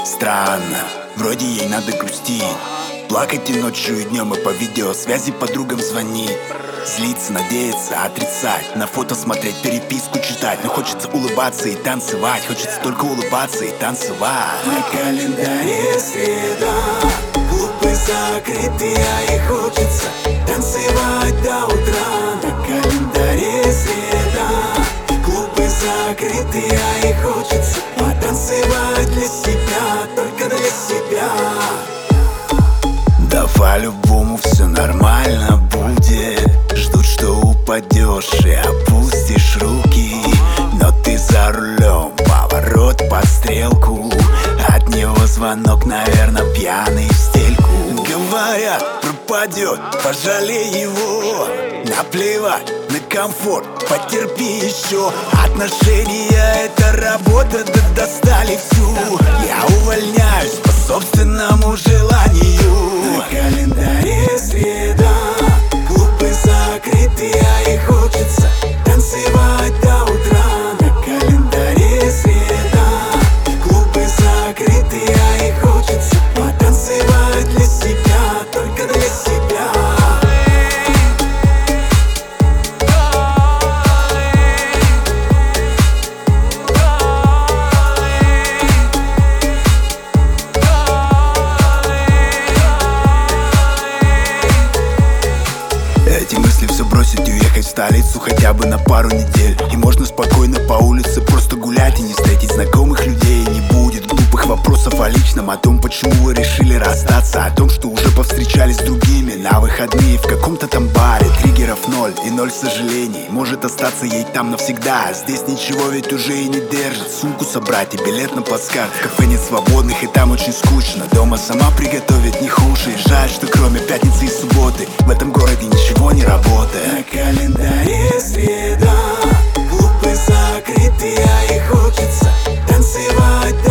Странно, вроде ей надо грустить, плакать и ночью, и днем, и по видеосвязи подругам звонить. Злиться, надеяться, отрицать, на фото смотреть, переписку читать. Но хочется улыбаться и танцевать, хочется только улыбаться и танцевать. На календаре среда, клубы закрыты, а ей хочется танцевать до утра. На календаре среда, клубы закрыты, а ей хочется потанцевать для себя, только для себя. Да по-любому все нормально будет. Ждут, что упадешь и опустишь руки. Но ты за рулем, поворот под стрелку. От него звонок, наверное, пьяный в стельку. Говорят, пропадет, пожалей его. Наплевать на комфорт, потерпи еще. Отношения — это работа, да достали всю. Я увольняюсь по собственному желанию. На календаре среда, клубы закрыты, а ей хочется танцевать до утра. На календаре среда, клубы закрыты, а ей хочется потанцевать для себя, только для себя. Эти мысли все бросить и уехать в столицу хотя бы на пару недель. И можно спокойно по улице просто гулять и не встретить знакомых людей. Не будет глупых вопросов о личном, о том, почему вы решили расстаться, о том, что уже повстречались с другими на выходные в каком-то там баре. Триггеров ноль и ноль сожалений. Может остаться ей там навсегда. Здесь ничего ведь уже и не держит. Сумку собрать и билет на плацкарт. В кафе нет свободных и там очень скучно. Дома сама приготовить не хуже. И жаль, что кроме пятницы и субботы в этом городе ничего не работает. На календаре среда, клубы закрыты, а ей хочется танцевать